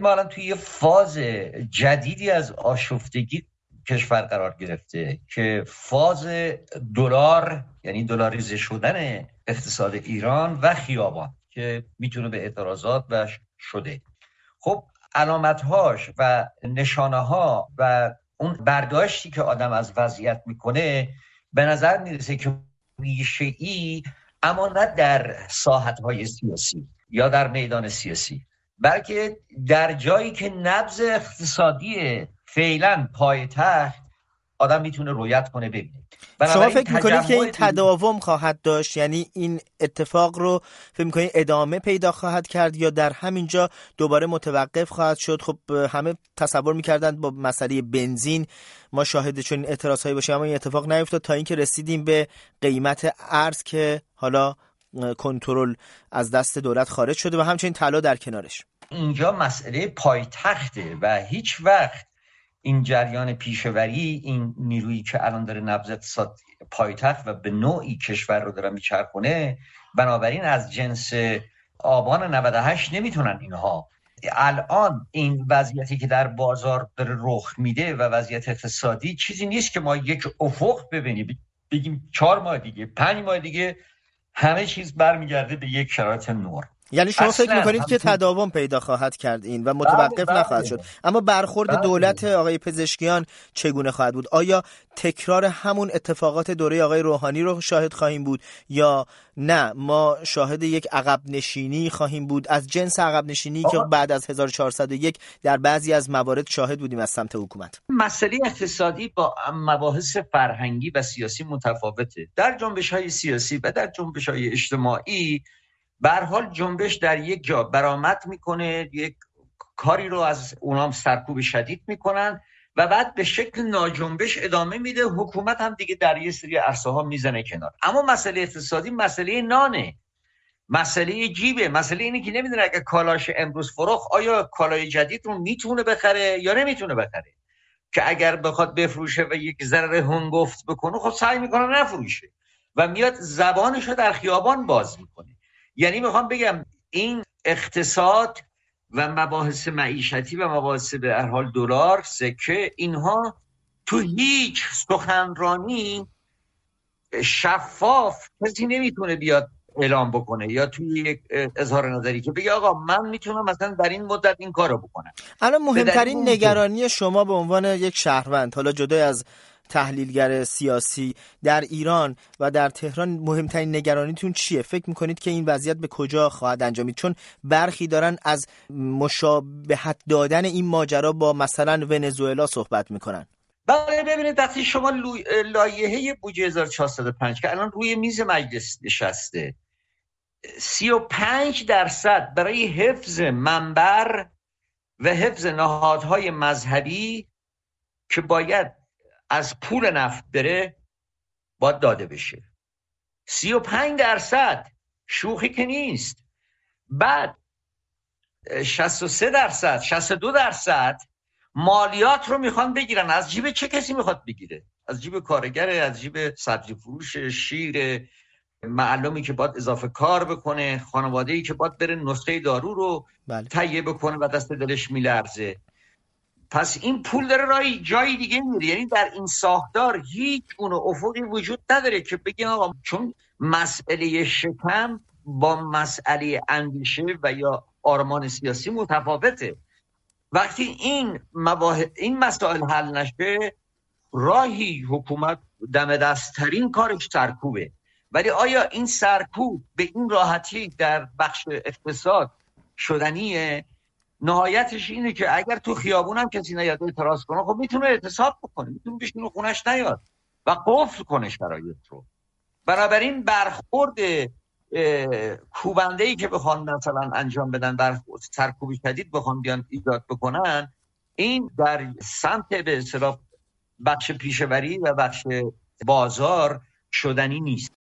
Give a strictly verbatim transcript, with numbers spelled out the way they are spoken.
ما الان توی یه فاز جدیدی از آشفتگی کشور قرار گرفته که فاز دلار، یعنی دلاریزه شدن اقتصاد ایران و خیابان که میتونه به اعتراضات و شده. خب علامتهاش و نشانه‌ها و اون برداشتی که آدم از وضعیت میکنه به نظر میرسه که ریشه‌ای اما نه در ساحت‌های سیاسی یا در میدان سیاسی، بلکه در جایی که نبض اقتصادی فعلا پایتخت آدم میتونه رویت کنه ببینه. شما فکر میکنید که این تداوم خواهد داشت؟ یعنی این اتفاق رو فکر میکنید ادامه پیدا خواهد کرد یا در همینجا دوباره متوقف خواهد شد؟ خب همه تصور میکردند با مسئله بنزین ما شاهد چنین اعتراضهایی باشیم، اما این اتفاق نیفتاد تا اینکه رسیدیم به قیمت ارز که حالا کنترل از دست دولت خارج شده و همچنین طلا در کنارش. اینجا مسئله پایتخته و هیچ وقت این جریان پیشوری، این نیرویی که الان داره نبض اقتصاد پایتخت و به نوعی کشور رو داره میچرخونه، بنابراین از جنس آبان نود و هشت نمیتونن اینها. الان این وضعیتی که در بازار داره رخ میده و وضعیت اقتصادی چیزی نیست که ما یک افق ببینیم بگیم چهار ماه دیگه، پنج ماه دیگه همه چیز برمیگرده به یک شرایط نور. یعنی شما فکر میکنید که تداوم پیدا خواهد کرد این و متوقف نخواهد شد؟ اما برخورد بله. دولت آقای پزشکیان چگونه خواهد بود؟ آیا تکرار همون اتفاقات دوره آقای روحانی رو شاهد خواهیم بود یا نه ما شاهد یک عقب نشینی خواهیم بود از جنس عقب نشینی که بعد از هزار و چهارصد و یک در بعضی از موارد شاهد بودیم از سمت حکومت؟ مسئله اقتصادی با مباحث فرهنگی و سیاسی متفاوته. در جنبش‌های سیاسی و در جنبش‌های اجتماعی به هر حال جنبش در یک جا برآمد میکنه، یک کاری رو از اونام سرکوب شدید میکنن و بعد به شکل ناجنبش ادامه میده. حکومت هم دیگه در یه سری عرصه ها میزنه کنار. اما مسئله اقتصادی مسئله نانه، مسئله جیبه، مسئله اینه که نمیدونه اگه کالاش امروز فروخت آیا کالای جدید رو میتونه بخره یا نمیتونه بخره، که اگر بخواد بفروشه و یک ذره هنگفت بکنه خب سعی میکنه نفروشه و میاد زبانشو در خیابان باز میکنه. یعنی میخوام بگم این اقتصاد و مباحث معیشتی و مباحث به هر حال دلار، سکه، اینها تو هیچ سخنرانی شفاف کسی نمیتونه بیاد اعلام بکنه یا توی یک اظهار نظری که بگه آقا من میتونم مثلا در این مدت این کارو بکنم. الان مهمترین نگرانی شما به عنوان یک شهروند، حالا جدای از تحلیلگر سیاسی، در ایران و در تهران مهمترین نگرانیتون چیه؟ فکر میکنید که این وضعیت به کجا خواهد انجامید؟ چون برخی دارن از مشابهت دادن این ماجرا با مثلا ونزوئلا صحبت میکنن. بله ببینید وقتی شما لایحه بودجه هزار و چهارصد و پنج که الان روی میز مجلس نشسته، سی و پنج درصد برای حفظ منبر و حفظ نهادهای مذهبی که باید از پول نفت بره باید داده بشه. سی و پنج درصد شوخی که نیست. بعد شصت و سه درصد شصت و دو درصد مالیات رو میخوان بگیرن. از جیب چه کسی میخواد بگیره؟ از جیب کارگره، از جیب سبزی فروش، شیر، معلومی که باید اضافه کار بکنه، خانواده‌ای که باید بره نسخه دارو رو بله. تهیه بکنه و دست دلش میلرزه. پس این پول داره رای جای دیگه میره. یعنی در این ساختار هیچ گونه افقی وجود نداره که بگیم آقا چون مسئله شکم با مسئله اندیشه و یا آرمان سیاسی متفاوته. وقتی این مباحث این مسائل حل نشه، راهی حکومت دم دستترین کارش سرکوبه. ولی آیا این سرکوب به این راحتی در بخش اقتصاد شدنیه؟ نهایتش اینه که اگر تو خیابون هم کسی نیاد اعتراض کنه خب میتونه اعتصاب بکنه، میتونه بشینه خونش نیاد و قفل کنه شرایط رو. بنابراین برخورد کوبنده‌ای که بخوان مثلا انجام بدن، در سرکوب شدید بخوان بیان ایجاد بکنن، این در سمت به اصطلاح بخش پیشوری و بخش بازار شدنی نیست.